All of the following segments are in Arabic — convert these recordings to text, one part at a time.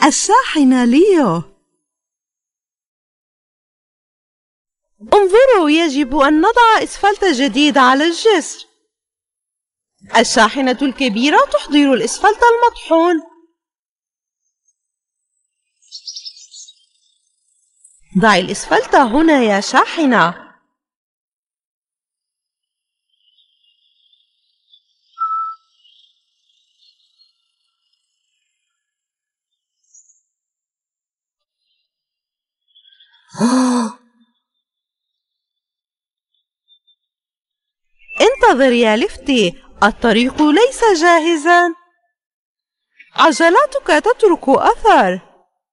الشاحنة ليو. انظروا، يجب أن نضع إسفلت جديد على الجسر. الشاحنة الكبيرة تحضر الإسفلت المطحون. ضعي الإسفلت هنا يا شاحنة. انتظر يا لفتي، الطريق ليس جاهزا. عجلاتك تترك أثر.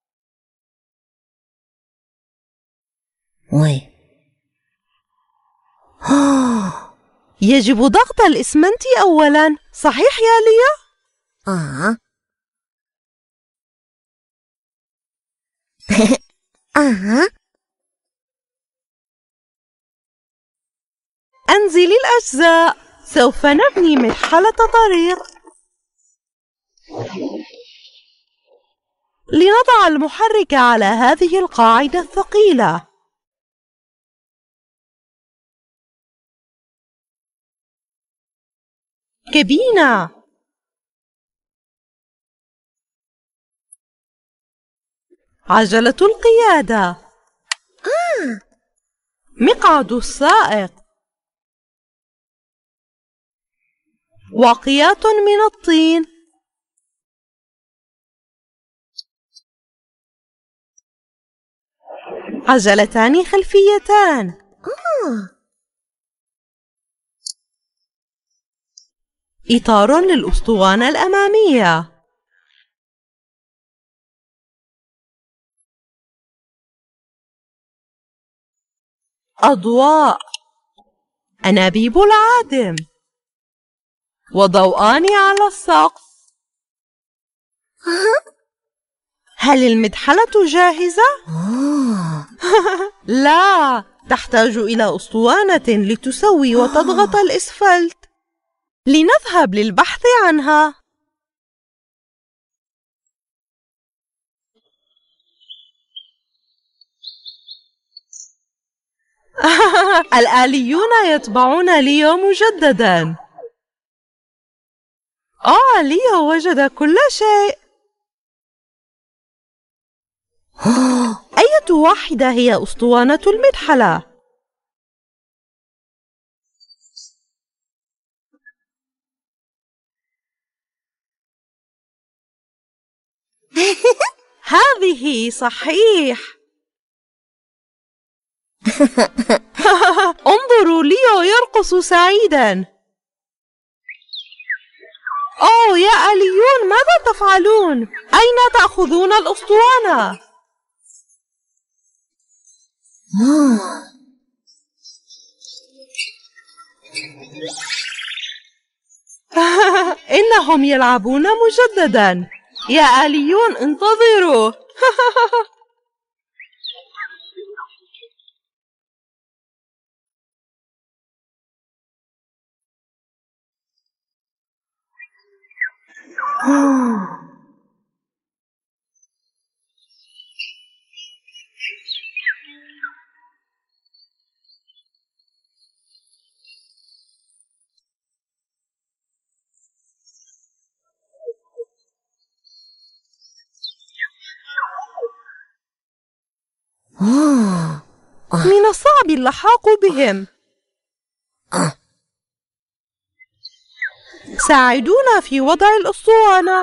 يجب ضغط الإسمنت أولا، صحيح يا ليا؟ أنزل الأجزاء، سوف نبني مرحلة طريق. لنضع المحرك على هذه القاعدة الثقيلة. كابينة. عجلة القيادة. مقعد السائق. واقيات من الطين. عجلتان خلفيتان. إطار للأسطوانة الأمامية. أضواء. أنابيب العادم. وضوءان على السقف. هل المدحلة جاهزة؟ لا، تحتاج إلى أسطوانة لتسوي وتضغط الإسفلت. لنذهب للبحث عنها. الآليون يتبعون ليو مجددا. ليو وجد كل شيء. أية واحدة هي أسطوانة المدحلة؟ هذه صحيح. انظروا، ليو يرقص سعيدا. يا آليون، ماذا تفعلون؟ أين تأخذون الأسطوانة؟ إنهم يلعبون مجددا. يا آليون، انتظروا. من الصعب اللحاق بهم. ساعدونا في وضع الأسطوانة.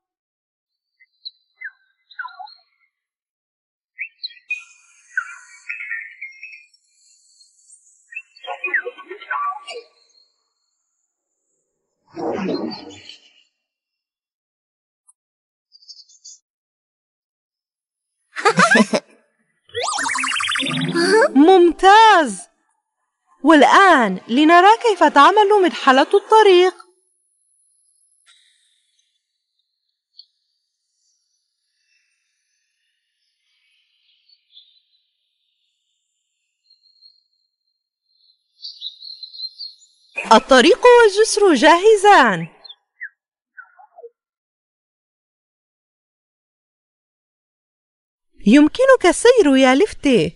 ممتاز. والآن لنرى كيف تعمل مدحلة الطريق. الطريق والجسر جاهزان. يمكنك السير يا ليفتي.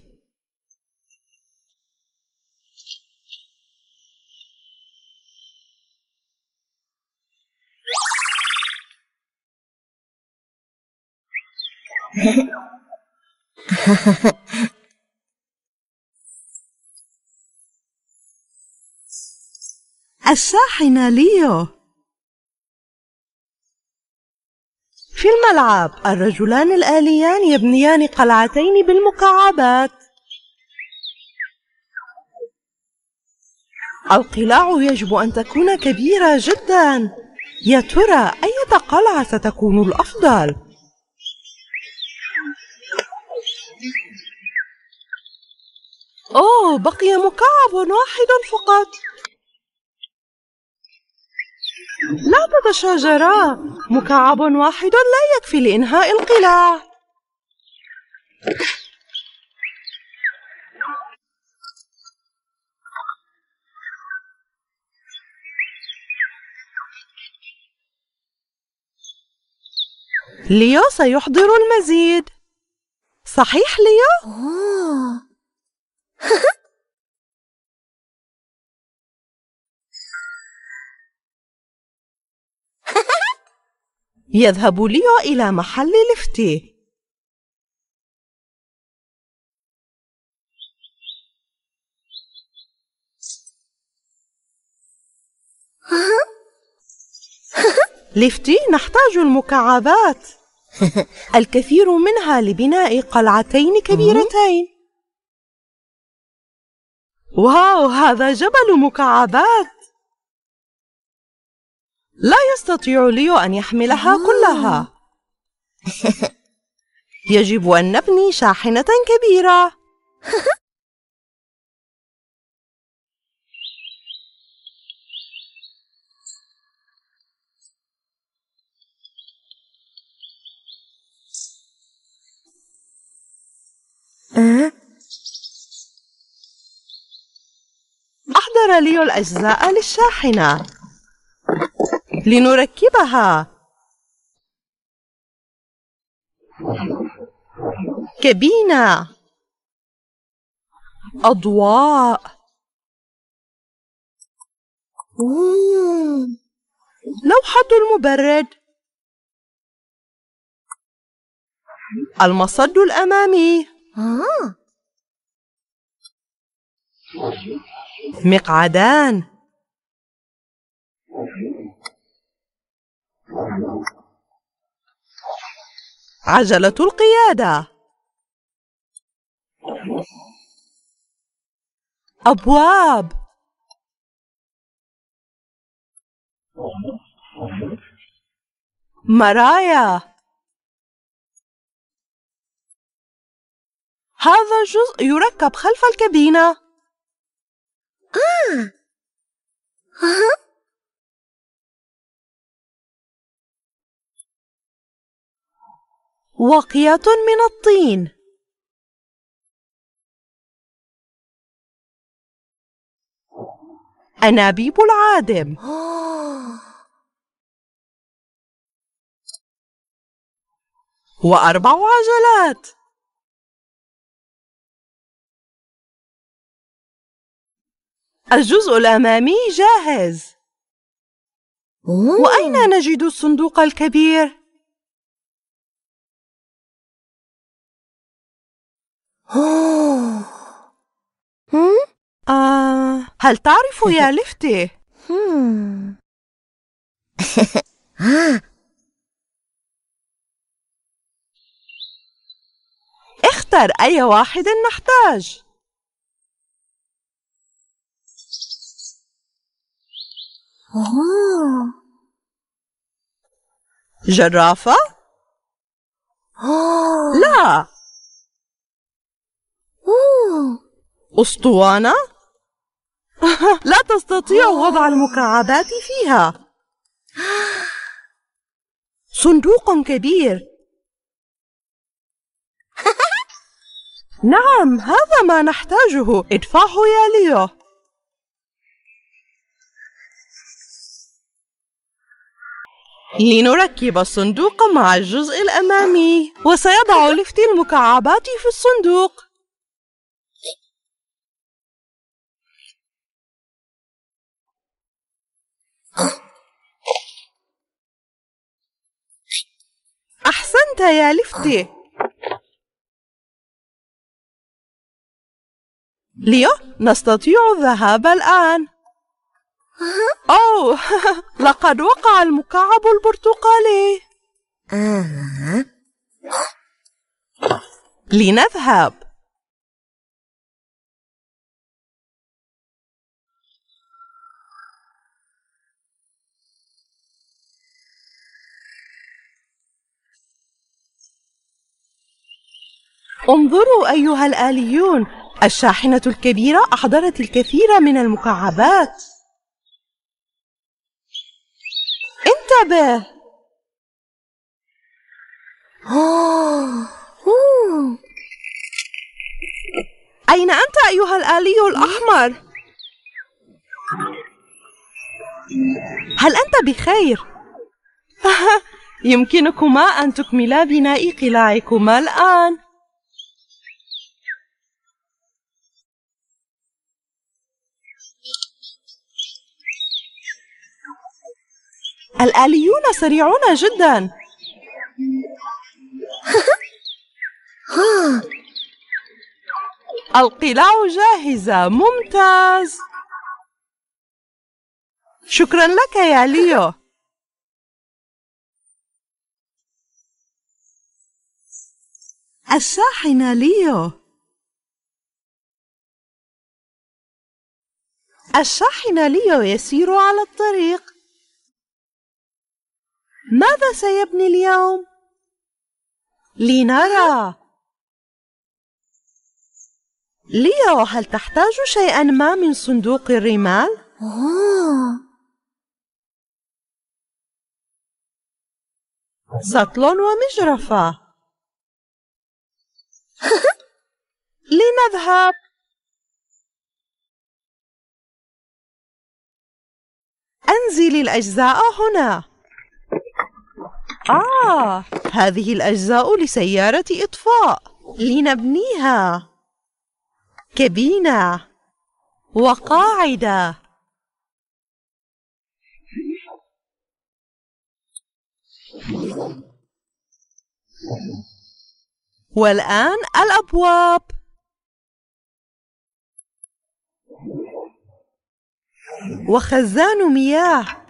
الشاحنة ليو. في الملعب الرجلان الآليان يبنيان قلعتين بالمكعبات. القلاع يجب أن تكون كبيرة جدا. يا ترى أية قلعة ستكون الأفضل؟ أوه، بقي مكعب واحد فقط. لا تتشاجرا، مكعب واحد لا يكفي لإنهاء القلاع. ليو سيحضر المزيد. صحيح ليو؟ يذهب ليو إلى محل ليفتي. ليفتي، نحتاج المكعبات. الكثير منها لبناء قلعتين كبيرتين. واو، هذا جبل مكعبات. لا يستطيع ليو أن يحملها كلها. يجب أن نبني شاحنة كبيرة. أحضر ليو الأجزاء للشاحنة لنركبها. كابينة، أضواء، لوحة المبرد، المصد الأمامي، مقعدان، عجلة القيادة، أبواب، مرايا. هذا جزء يركب خلف الكابينة. واقية من الطين، أنابيب العادم، و4 عجلات. الجزء الأمامي جاهز. وأين نجد الصندوق الكبير؟ هل تعرف يا ليفتي؟ اختر أي واحد نحتاج. جرافة؟ لا. أسطوانة؟ لا تستطيع وضع المكعبات فيها. صندوق كبير. نعم، هذا ما نحتاجه. ادفعه يا ليو. لنركب الصندوق مع الجزء الأمامي، وسيضع ليفتي المكعبات في الصندوق. أحسنت يا ليفتي. ليو، نستطيع الذهاب الآن. أوه لقد وقع المكعب البرتقالي. لنذهب. انظروا أيها الآليون، الشاحنة الكبيرة أحضرت الكثير من المكعبات. انتبه. أين أنت أيها الآلي الأحمر؟ هل أنت بخير؟ يمكنكما أن تكملا بناء قلاعكما الآن. الآليون سريعون جدا. القلاع جاهزة. ممتاز. شكرا لك يا ليو. الشاحنة ليو. الشاحنة ليو يسير على الطريق. ماذا سيبني اليوم؟ لنرى. ليو، هل تحتاج شيئا ما من صندوق الرمال؟ سطل ومجرفة. لنذهب. أنزل الأجزاء هنا. هذه الأجزاء لسيارة إطفاء. لنبنيها. كابينة وقاعدة. والآن الأبواب. وخزان مياه.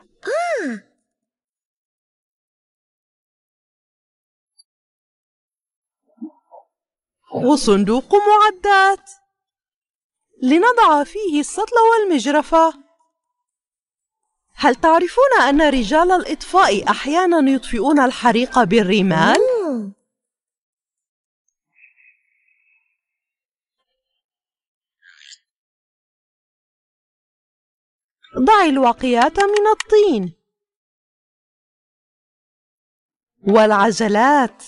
وصندوق معدات لنضع فيه السطل والمجرفة. هل تعرفون أن رجال الإطفاء أحيانا يطفئون الحريق بالرمال؟ ضع الواقيات من الطين والعجلات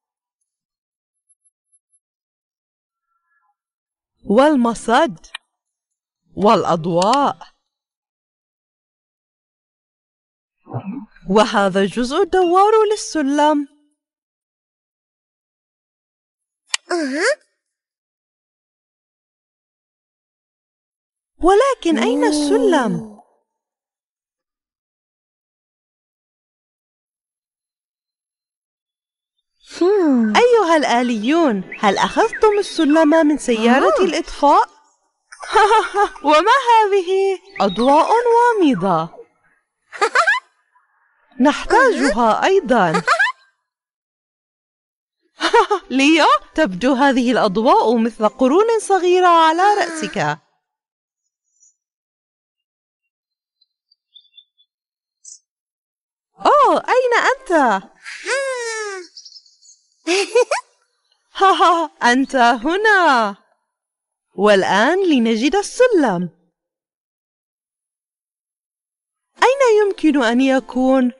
والمصد والأضواء. وهذا جزء الدوار للسلم. ولكن أين السلم؟ أيها الآليون، هل أخذتم السلم من سيارة الإطفاء؟ وما هذه؟ أضواء وامضة. نحتاجها أيضا. ليو، تبدو هذه الأضواء مثل قرون صغيرة على رأسك. أين أنت؟ أنت هنا. والآن لنجد السلم. أين يمكن أن يكون؟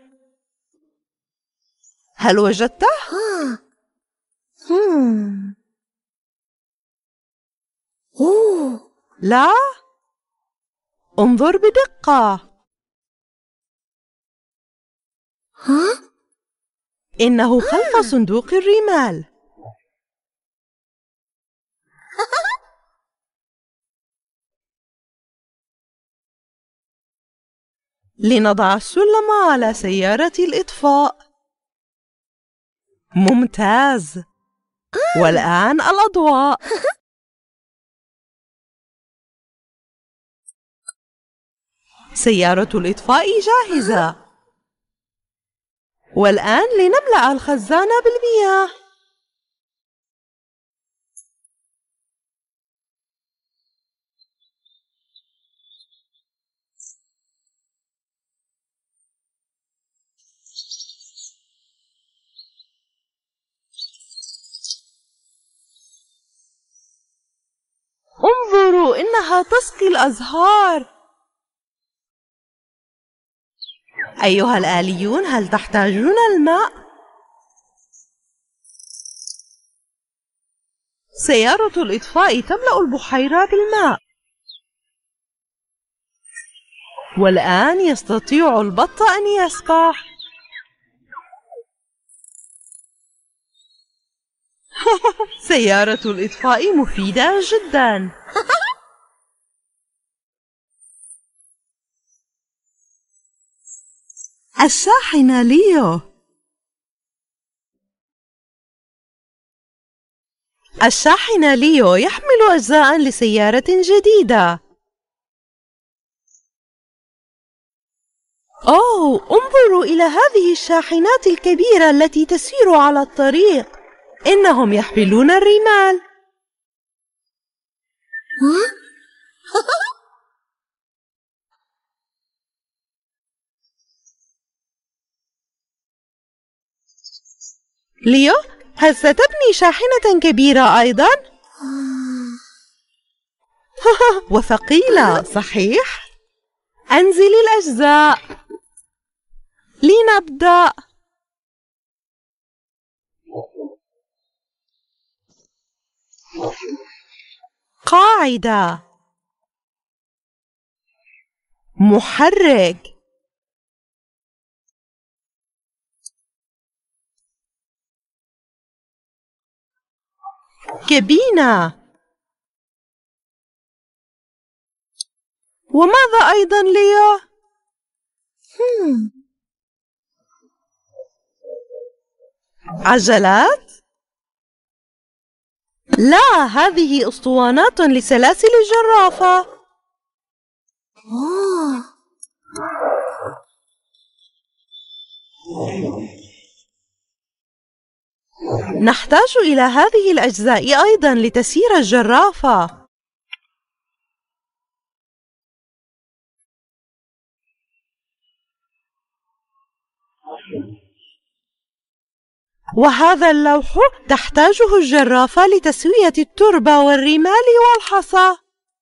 هل وجدته؟ لا؟ انظر بدقة. إنه خلف صندوق الرمال. لنضع السلم على سيارة الإطفاء. ممتاز. والآن الأضواء. سيارة الإطفاء جاهزة. والآن لنملأ الخزان بالمياه. انظروا، إنها تسقي الأزهار. أيها الآليون، هل تحتاجون الماء؟ سيارة الإطفاء تملأ البحيرة بالماء. والآن يستطيع البط أن يسبح. سيارة الإطفاء مفيدة جدا. الشاحنة ليو. الشاحنة ليو يحمل أجزاء لسيارة جديدة. أوه، انظروا إلى هذه الشاحنات الكبيرة التي تسير على الطريق. إنهم يحملون الرمال. ليو، هل ستبني شاحنة كبيرة أيضا؟ وثقيلة، صحيح؟ أنزل الأجزاء. لنبدأ. قاعدة. محرك. كابينة. وماذا أيضا ليو؟ عجلات؟ لا، هذه أسطوانات لسلاسل الجرافة. نحتاج إلى هذه الأجزاء أيضا لتسير الجرافة. وهذا اللوح تحتاجه الجرافة لتسوية التربة والرمال والحصى.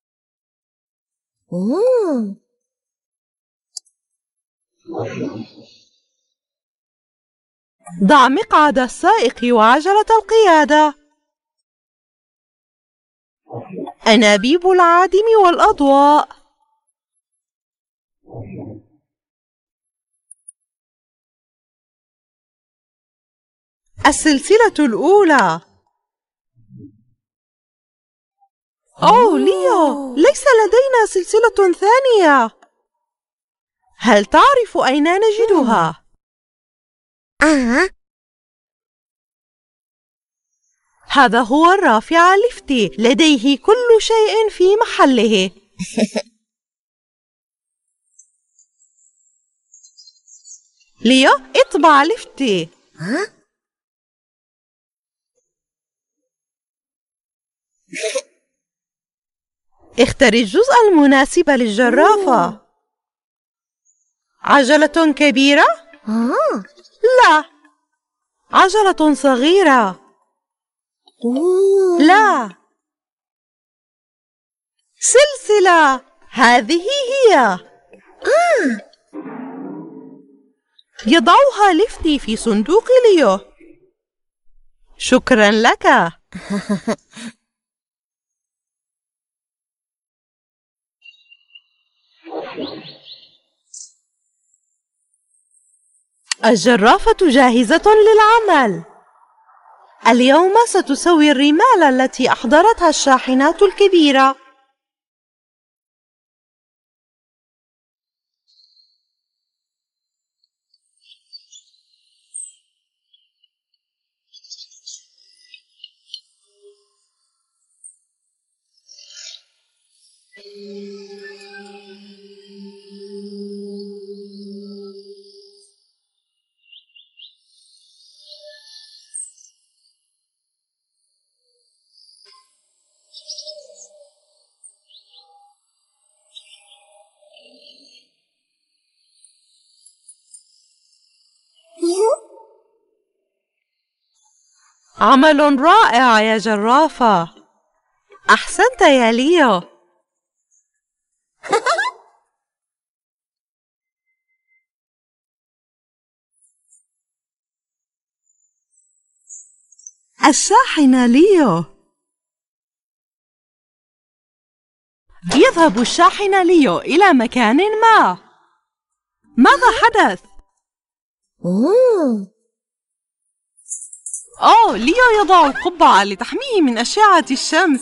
ضع مقعد السائق وعجلة القيادة. أنابيب العادم والأضواء. السلسلة الأولى. أوه ليو، ليس لدينا سلسلة ثانية. هل تعرف أين نجدها؟ هذا هو الرافع ليفتي، لديه كل شيء في محله. ليو، اطبع ليفتي. اختر الجزء المناسب للجرافة. عجلة كبيرة؟ لا. عجلة صغيرة؟ لا. سلسلة، هذه هي. يضعها ليفتي في صندوق ليو. شكرا لك. الجرافة جاهزة للعمل. اليوم ستسوي الرمال التي أحضرتها الشاحنات الكبيرة. عمل رائع يا جرافة. أحسنت يا ليو. الشاحنة ليو. يذهب الشاحنة ليو إلى مكان ما. ماذا حدث؟ ليو يضع القبعة لتحميه من أشعة الشمس.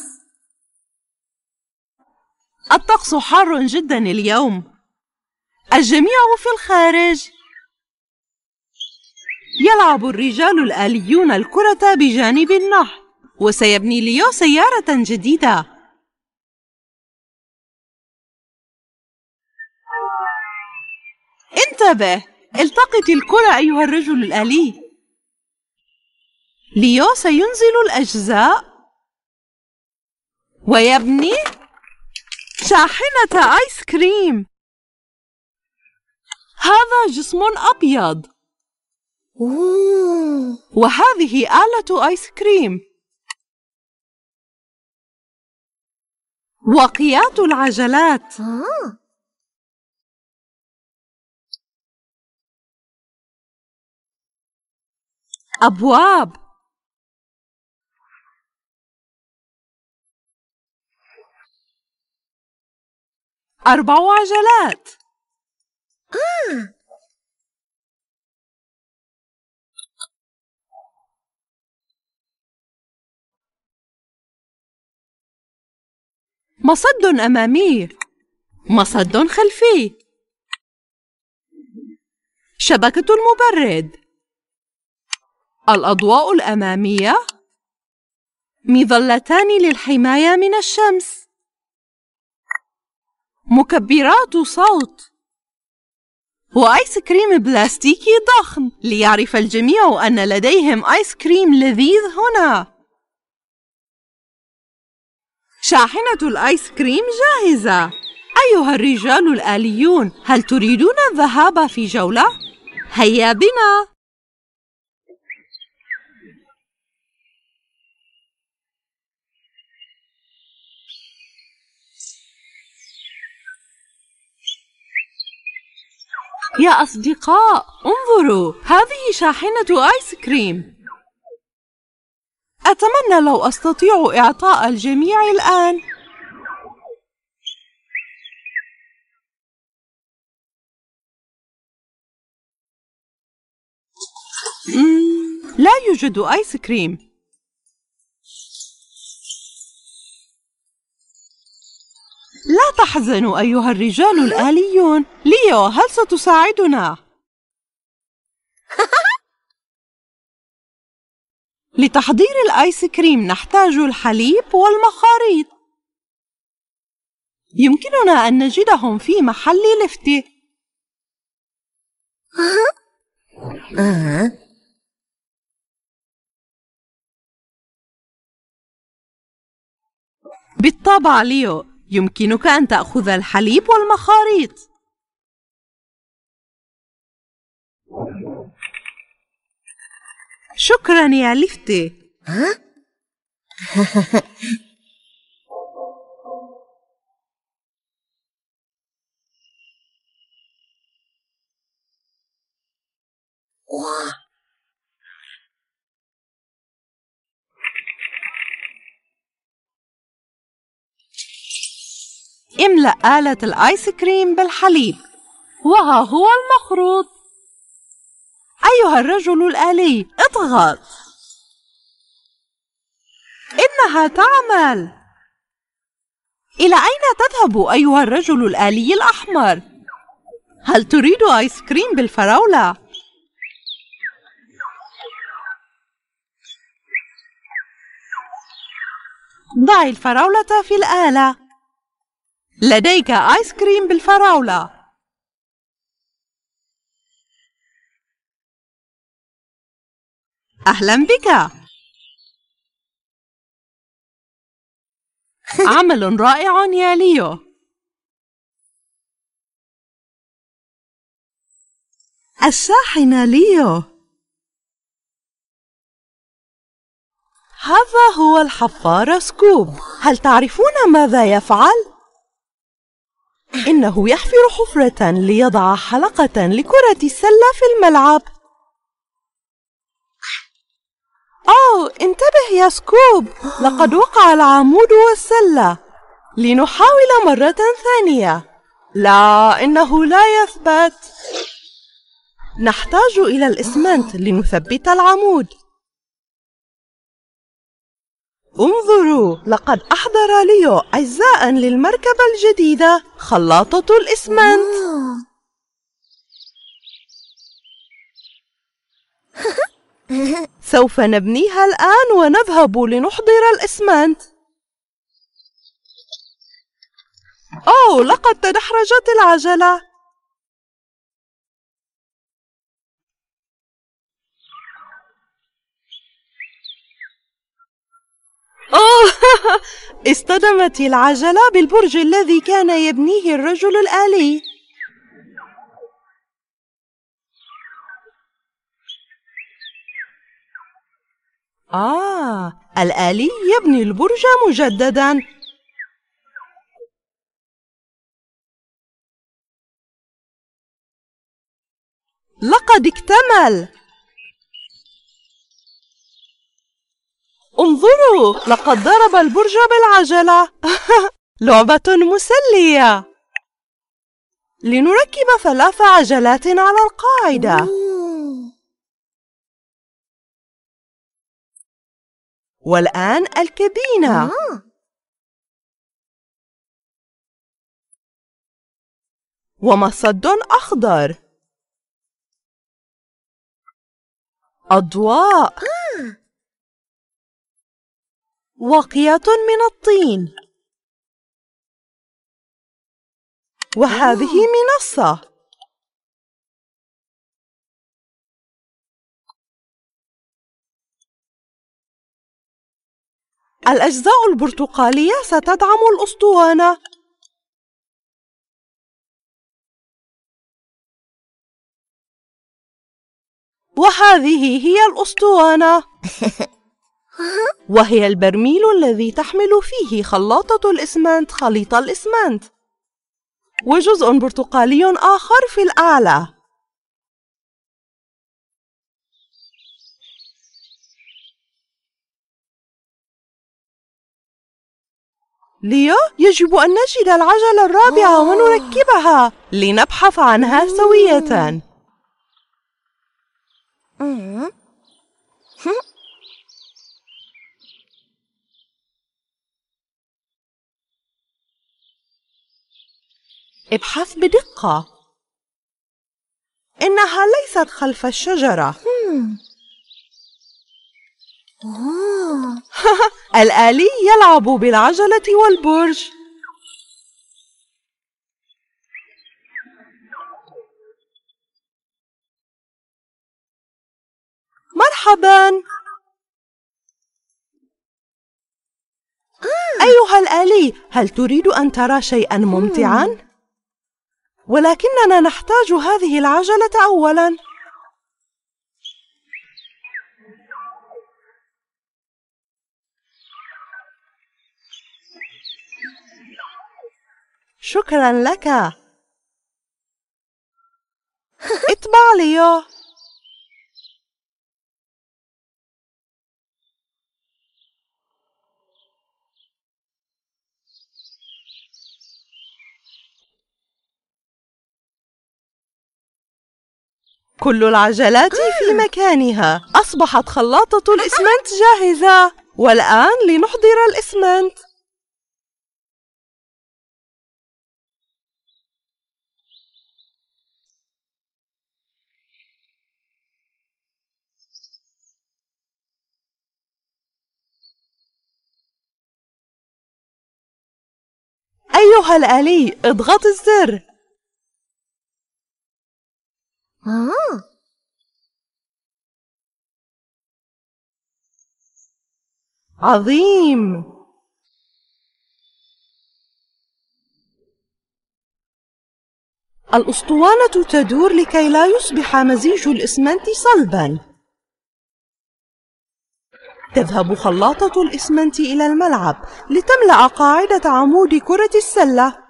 الطقس حار جدا اليوم. الجميع في الخارج. يلعب الرجال الآليون الكرة بجانب النهر، وسيبني ليو سيارة جديدة. انتبه، التقط الكرة أيها الرجل الآلي. ليو سينزل الأجزاء ويبني شاحنة آيس كريم. هذا جسم أبيض، وهذه آلة آيس كريم، وقيات العجلات. أبواب. 4 عجلات. مصد أمامي، مصد خلفي، شبكة المبرد، الأضواء الأمامية، مظلتان للحماية من الشمس، مكبرات صوت، وآيس كريم بلاستيكي ضخم ليعرف الجميع أن لديهم آيس كريم لذيذ هنا. شاحنة الآيس كريم جاهزة. أيها الرجال الآليون، هل تريدون الذهاب في جولة؟ هيا بنا. يا أصدقاء، انظروا، هذه شاحنة آيس كريم. أتمنى لو أستطيع إعطاء الجميع الآن. لا يوجد آيس كريم. لا تحزنوا أيها الرجال الآليون. ليو، هل ستساعدنا؟ لتحضير الآيس كريم نحتاج الحليب والمخاريط. يمكننا أن نجدهم في محل لفتة. بالطبع ليو، يمكنك أن تأخذ الحليب والمخاريط. شكرا يا لفتة. املأ آلة الآيس كريم بالحليب، وها هو المخروط. أيها الرجل الآلي، اضغط. إنها تعمل. إلى أين تذهب أيها الرجل الآلي الأحمر؟ هل تريد آيس كريم بالفراولة؟ ضع الفراولة في الآلة. لديك آيس كريم بالفراولة. أهلا بك. عمل رائع يا ليو. الشاحنة ليو. هذا هو الحفار سكوب. هل تعرفون ماذا يفعل؟ إنه يحفر حفرة ليضع حلقة لكرة السلة في الملعب. أوه، انتبه يا سكوب، لقد وقع العمود والسلة. لنحاول مرة ثانية. لا، إنه لا يثبت. نحتاج إلى الإسمنت لنثبت العمود. انظروا، لقد أحضر ليو أجزاء للمركبة الجديدة، خلاطة الإسمنت. سوف نبنيها الآن ونذهب لنحضر الإسمنت. أوه، لقد تدحرجت العجلة. أوه اصطدمت العجلة بالبرج الذي كان يبنيه الرجل الآلي. الآلي يبني البرج مجددا. لقد اكتمل. انظروا، لقد ضرب البرج بالعجلة. لعبة مسلية. لنركب 3 عجلات على القاعدة. والآن الكابينة. ومصد أخضر. أضواء. واقية من الطين. وهذه منصة. الأجزاء البرتقالية ستدعم الأسطوانة. وهذه هي الأسطوانة. وهي البرميل الذي تحمل فيه خلاطة الإسمنت خليط الإسمنت. وجزء برتقالي آخر في الأعلى. ليو، يجب أن نجد العجلة الرابعة ونركبها. لنبحث عنها سوية. ابحث بدقة. إنها ليست خلف الشجرة. الآلي يلعب بالعجلة والبرج. مرحباً. أيها الآلي، هل تريد أن ترى شيئاً ممتعاً؟ ولكننا نحتاج هذه العجلة أولاً. شكراً لك. اتبع ليو. كل العجلات في مكانها. أصبحت خلاطة الإسمنت جاهزة، والآن لنحضر الإسمنت. أيها الآلي، اضغط الزر. عظيم. الأسطوانة تدور لكي لا يصبح مزيج الإسمنت صلباً. تذهب خلاطة الإسمنت إلى الملعب لتملأ قاعدة عمود كرة السلة.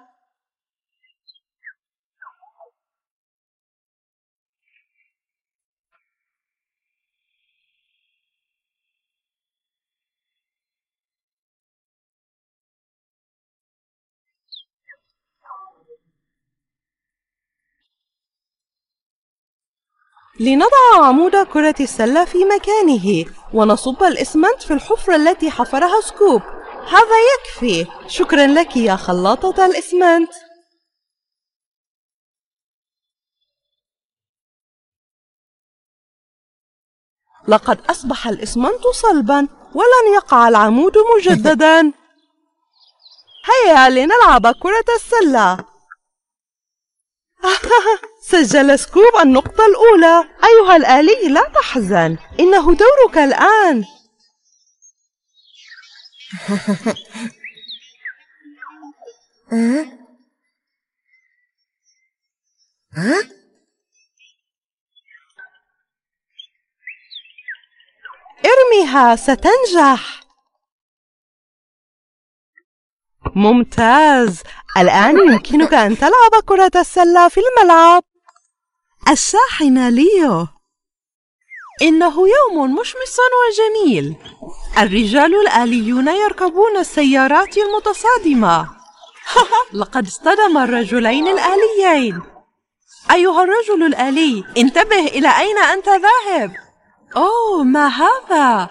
لنضع عمود كرة السلة في مكانه ونصب الإسمنت في الحفرة التي حفرها سكوب. هذا يكفي. شكرا لك يا خلاطة الإسمنت. لقد أصبح الإسمنت صلبا ولن يقع العمود مجددا. هيا لنلعب كرة السلة. سجل سكوب النقطة الأولى. أيها الآلي، لا تحزن، إنه دورك الآن. ارميها، ستنجح. ممتاز. الآن يمكنك أن تلعب كرة السلة في الملعب. الشاحنة ليو. إنه يوم مشمس وجميل. الرجال الآليون يركبون السيارات المتصادمة. لقد اصطدم الرجلين الآليين. أيها الرجل الآلي، انتبه، إلى أين أنت ذاهب؟ أوه، ما هذا؟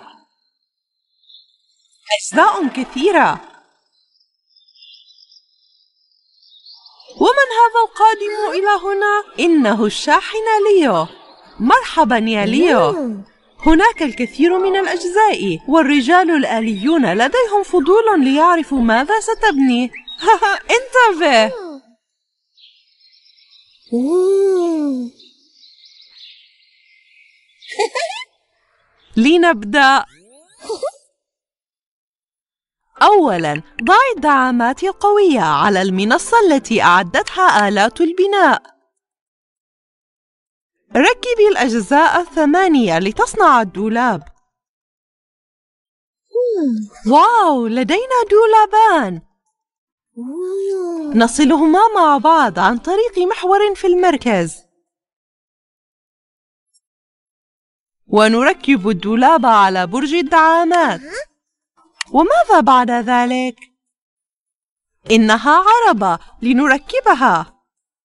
أجزاء كثيرة. ومن هذا القادم إلى هنا؟ إنه الشاحن ليو. مرحبا يا ليو. هناك الكثير من الأجزاء، والرجال الآليون لديهم فضول ليعرفوا ماذا ستبني. انتبه. لنبدأ. أولاً، ضع الدعامات القوية على المنصة التي أعدتها آلات البناء. ركبي الأجزاء 8 لتصنع الدولاب. واو، لدينا دولابان. نصلهما مع بعض عن طريق محور في المركز. ونركب الدولاب على برج الدعامات. وماذا بعد ذلك؟ إنها عربة لنركبها.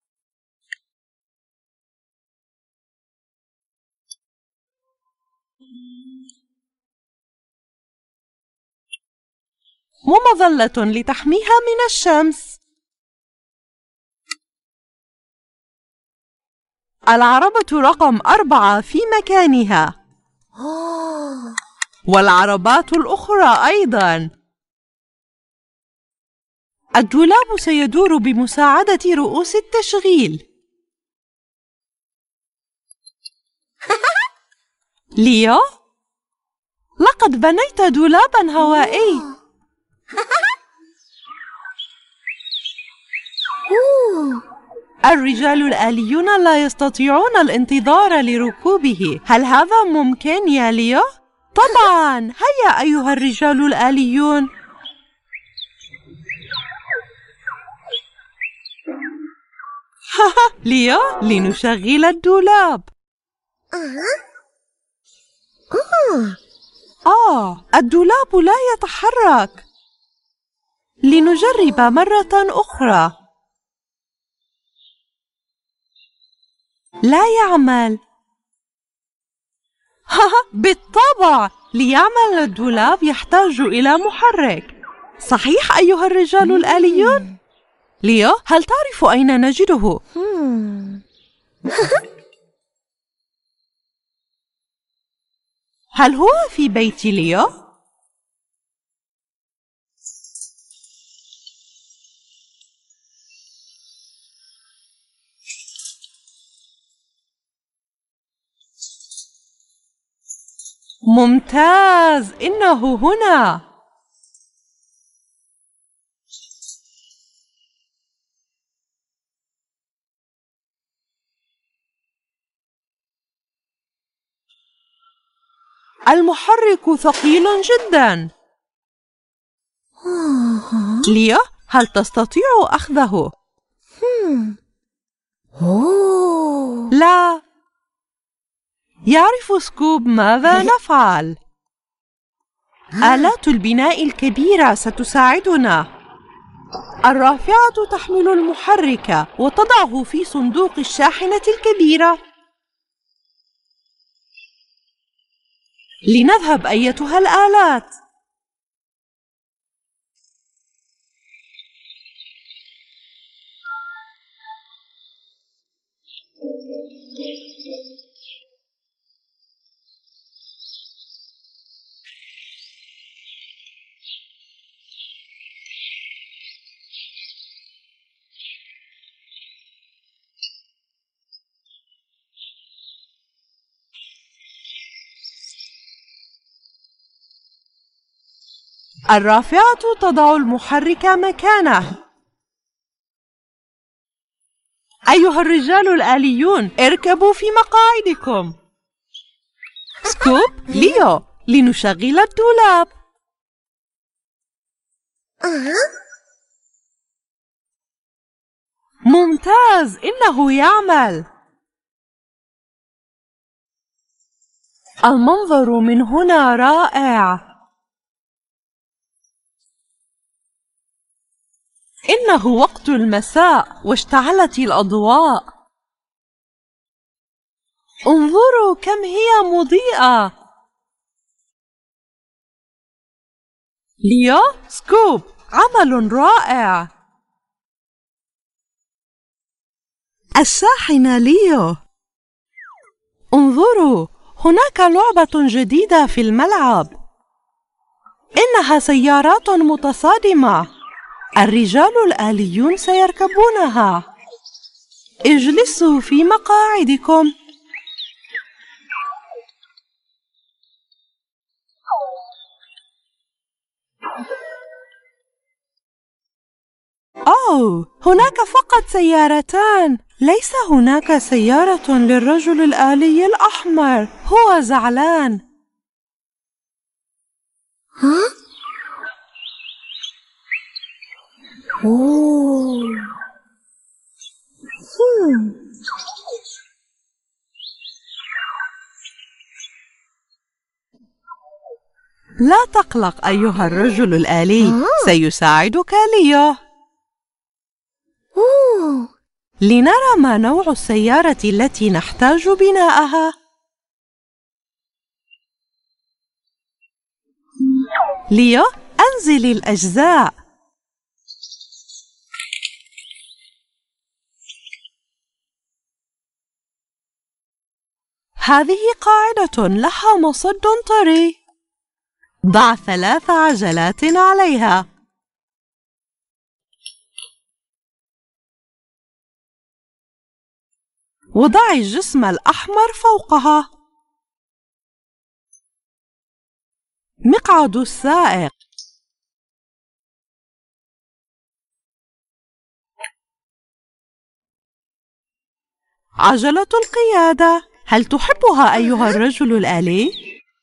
ومظلة لتحميها من الشمس. العربة رقم 4 في مكانها. والعربات الأخرى أيضاً. الدولاب سيدور بمساعدة رؤوس التشغيل. ليو، لقد بنيت دولاباً هوائي. الرجال الآليون لا يستطيعون الانتظار لركوبه. هل هذا ممكن يا ليو؟ طبعاً. هيا أيها الرجال الآليون. ليو، لنشغل الدولاب. الدولاب لا يتحرك. لنجرب مرة أخرى. لا يعمل. بالطبع، ليعمل الدولاب يحتاج إلى محرك. صحيح أيها الرجال الآليون؟ ليو، هل تعرف أين نجده؟ هل هو في بيت ليو؟ ممتاز، إنه هنا. المحرك ثقيل جدا. ليو، هل تستطيع أخذه؟ لا. يعرف سكوب ماذا نفعل؟ آلات البناء الكبيرة ستساعدنا. الرافعة تحمل المحرك وتضعه في صندوق الشاحنة الكبيرة. لنذهب أيتها الآلات. الرافعة تضع المحرك مكانه. أيها الرجال الآليون، اركبوا في مقاعدكم. سكوب، ليو، لنشغل الدولاب. ممتاز، إنه يعمل. المنظر من هنا رائع. إنه وقت المساء واشتعلت الأضواء. انظروا كم هي مضيئة. ليو، سكوب، عمل رائع. الشاحنة ليو. انظروا، هناك لعبة جديدة في الملعب. إنها سيارات متصادمة. الرجال الآليون سيركبونها. اجلسوا في مقاعدكم. أوه، هناك فقط سيارتان. ليس هناك سيارة للرجل الآلي الأحمر. هو زعلان. لا تقلق أيها الرجل الآلي، سيساعدك ليو. لنرى ما نوع السيارة التي نحتاج بناءها. ليو، أنزل الأجزاء. هذه قاعدة لها مصد طري. ضع 3 عجلات عليها. وضع الجسم الأحمر فوقها. مقعد السائق. عجلة القيادة. هل تحبها أيها الرجل الآلي؟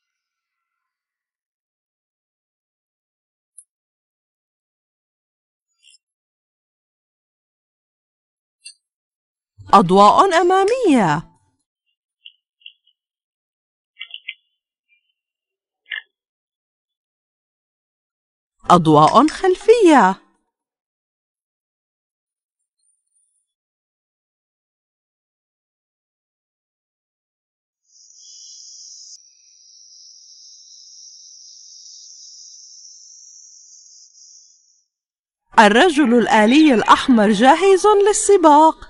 أضواء أمامية. أضواء خلفية. الرجل الآلي الأحمر جاهز للسباق.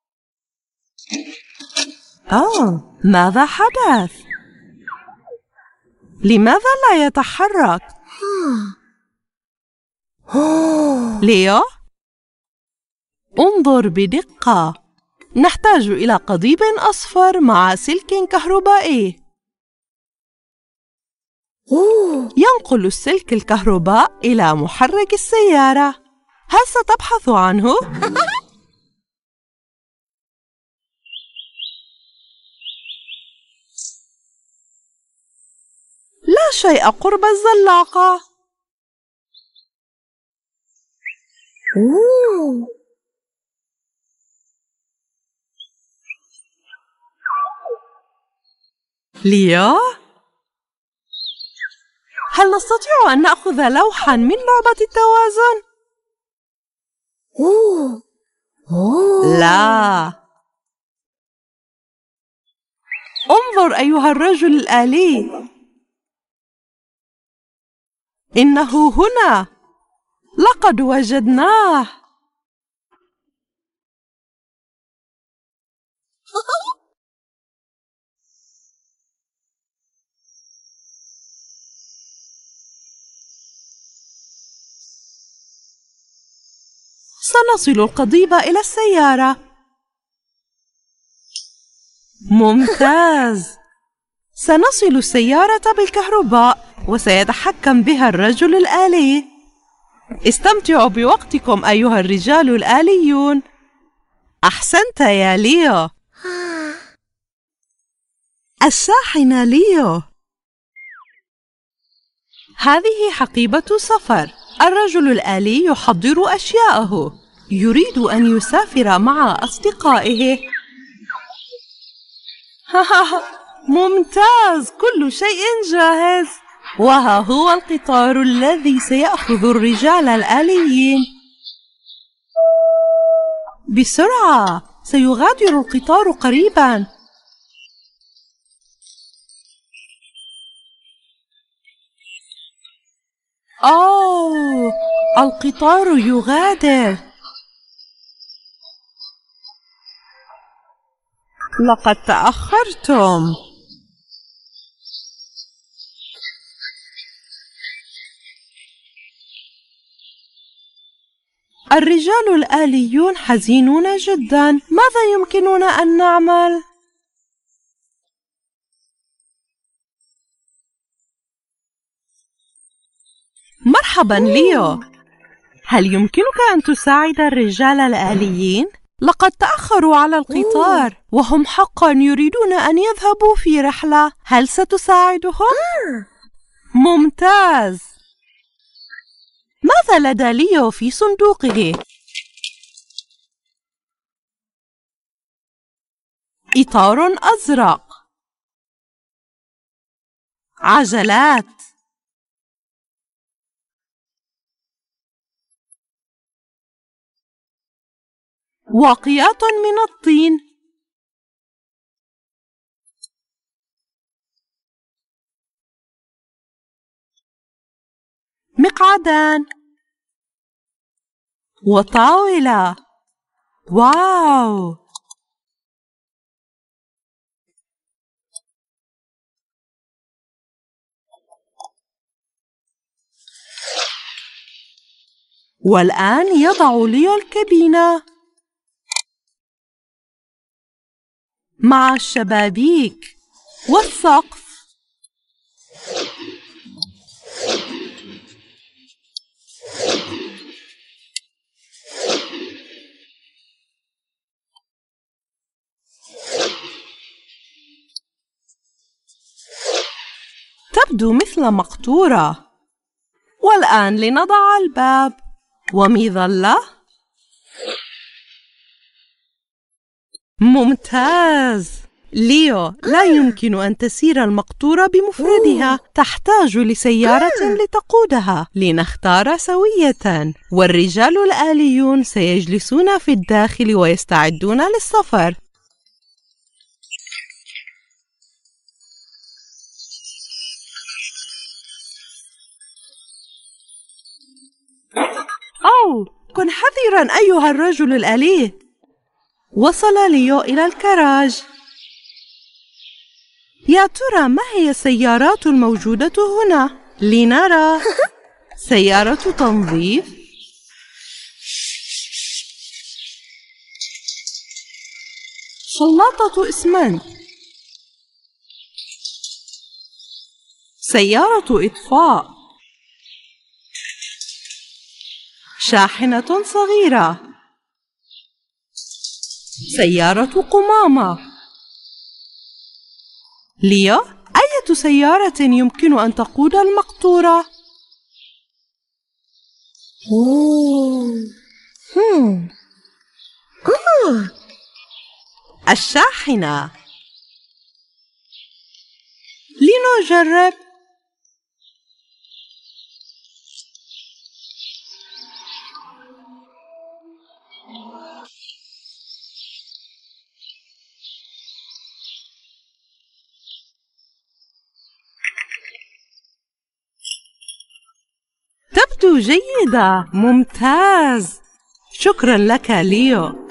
ماذا حدث؟ لماذا لا يتحرك؟ ليو، انظر بدقة. نحتاج إلى قضيب أصفر مع سلك كهربائي. ينقل السلك الكهرباء إلى محرك السيارة. هل ستبحث عنه؟ لا شيء قرب الزلاقة. ليو، هل نستطيع أن نأخذ لوحاً من لعبة التوازن؟ لا. انظر أيها الرجل الآلي، إنه هنا. لقد وجدناه. سنصل القضيب إلى السيارة. ممتاز. سنصل السيارة بالكهرباء وسيتحكم بها الرجل الآلي. استمتعوا بوقتكم أيها الرجال الآليون. أحسنت يا ليو. الشاحنة ليو. هذه حقيبة سفر. الرجل الآلي يحضر أشياءه. يريد أن يسافر مع أصدقائه. ممتاز، كل شيء جاهز. وها هو القطار الذي سيأخذ الرجال الآليين. بسرعة، سيغادر القطار قريباً. أوه، القطار يغادر. لقد تأخرتم. الرجال الآليون حزينون جداً. ماذا يمكننا أن نعمل؟ مرحباً ليو. هل يمكنك أن تساعد الرجال الآليين؟ لقد تأخروا على القطار وهم حقاً يريدون أن يذهبوا في رحلة. هل ستساعدهم؟ ممتاز. ماذا لدى ليو في صندوقه؟ إطار أزرق، عجلات، واقيات من الطين، مقعدان، وطاولة. واو! والآن يضع ليو الكابينة مع الشبابيك والسقف. تبدو مثل مقطورة. والآن لنضع الباب ومظلة. ممتاز. ليو، لا يمكن أن تسير المقطورة بمفردها. تحتاج لسيارة لتقودها. لنختار سوية، والرجال الآليون سيجلسون في الداخل ويستعدون للسفر. أوه، كن حذراً أيها الرجل الآلي. وصل ليو إلى الكراج. يا ترى ما هي السيارات الموجودة هنا؟ لنرى. سيارة تنظيف، شلاطة إسمنت، سيارة إطفاء، شاحنة صغيرة، سيارة قمامة. ليو، أية سيارة يمكن أن تقود المقطورة؟ الشاحنة. لنجرب. تبدو جيدة. ممتاز. شكرا لك ليو.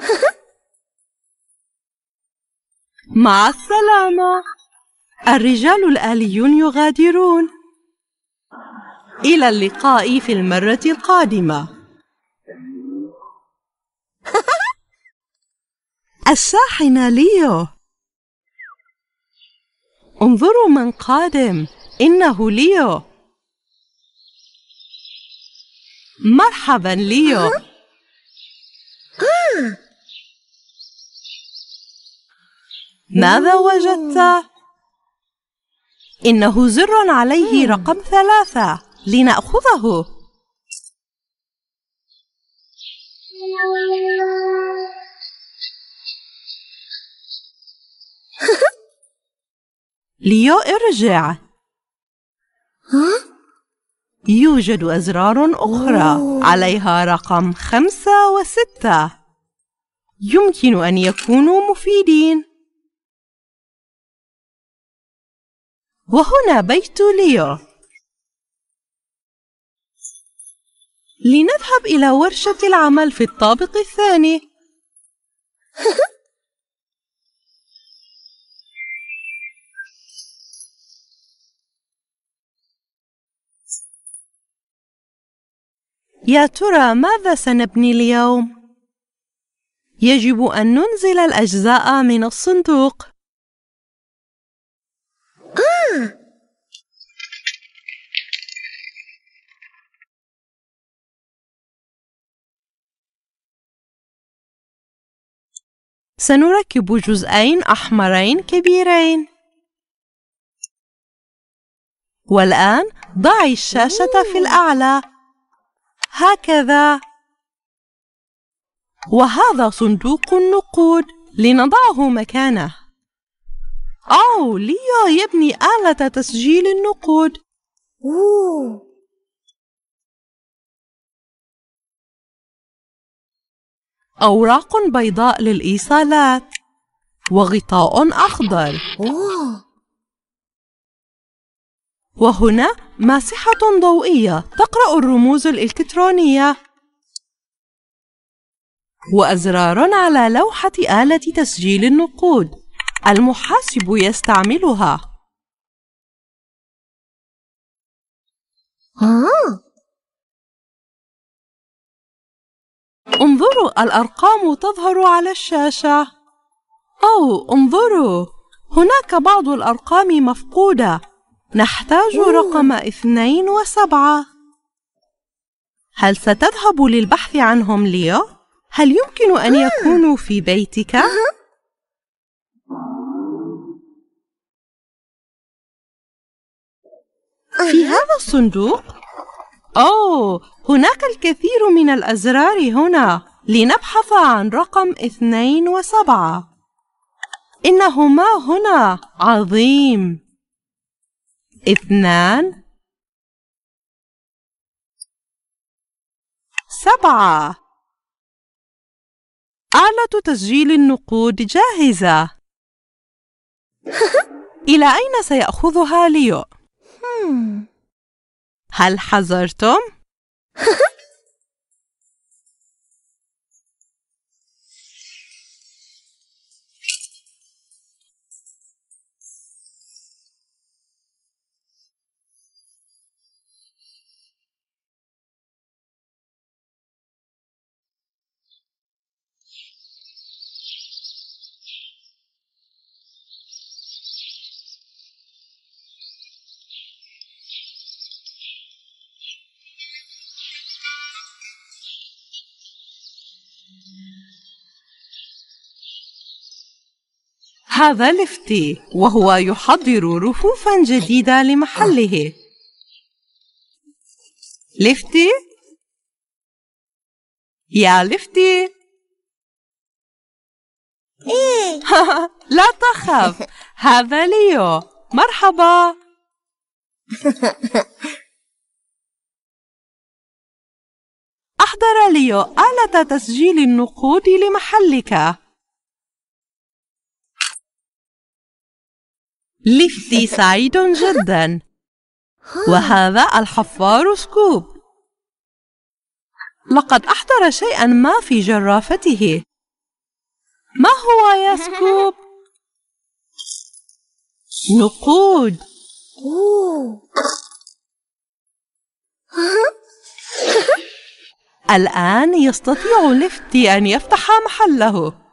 مع السلامة. الرجال الآليون يغادرون. إلى اللقاء في المرة القادمة. الشاحنة ليو. انظروا من قادم. إنه ليو. مرحبا ليو. ماذا وجدت؟ إنه زر عليه رقم 3. لنأخذه. ليو ارجع. يوجد أزرار أخرى عليها رقم 5 و6. يمكن أن يكونوا مفيدين. وهنا بيت ليو. لنذهب إلى ورشة العمل في الطابق الثاني. يا ترى ماذا سنبني اليوم؟ يجب أن ننزل الأجزاء من الصندوق. سنركب جزئين أحمرين كبيرين. والآن ضعي الشاشة في الأعلى هكذا. وهذا صندوق النقود. لنضعه مكانه. أوه، ليو يبني آلة تسجيل النقود. أوراق بيضاء للإيصالات. وغطاء أخضر. وهنا ماسحة ضوئية تقرأ الرموز الإلكترونية. وأزرار على لوحة آلة تسجيل النقود. المحاسب يستعملها. انظروا، الأرقام تظهر على الشاشة. أوه، انظروا، هناك بعض الأرقام مفقودة. نحتاج رقم 2 و7. هل ستذهب للبحث عنهم ليو؟ هل يمكن أن يكونوا في بيتك؟ في هذا الصندوق؟ أوه، هناك الكثير من الأزرار هنا. لنبحث عن رقم 2 و7. إنهما هنا. عظيم. 2 7. آلة تسجيل النقود جاهزة. إلى أين سيأخذها ليو؟ هل حذرتم؟ هذا ليفتي، وهو يحضر رفوفا جديدة لمحله. ليفتي؟ يا ليفتي؟ لا تخف، هذا ليو. مرحبا. أحضر ليو آلة تسجيل النقود لمحلك. ليفتي سعيد جدا. وهذا الحفار سكوب. لقد أحضر شيئا ما في جرافته. ما هو يا سكوب؟ نقود. الآن يستطيع ليفتي أن يفتح محله.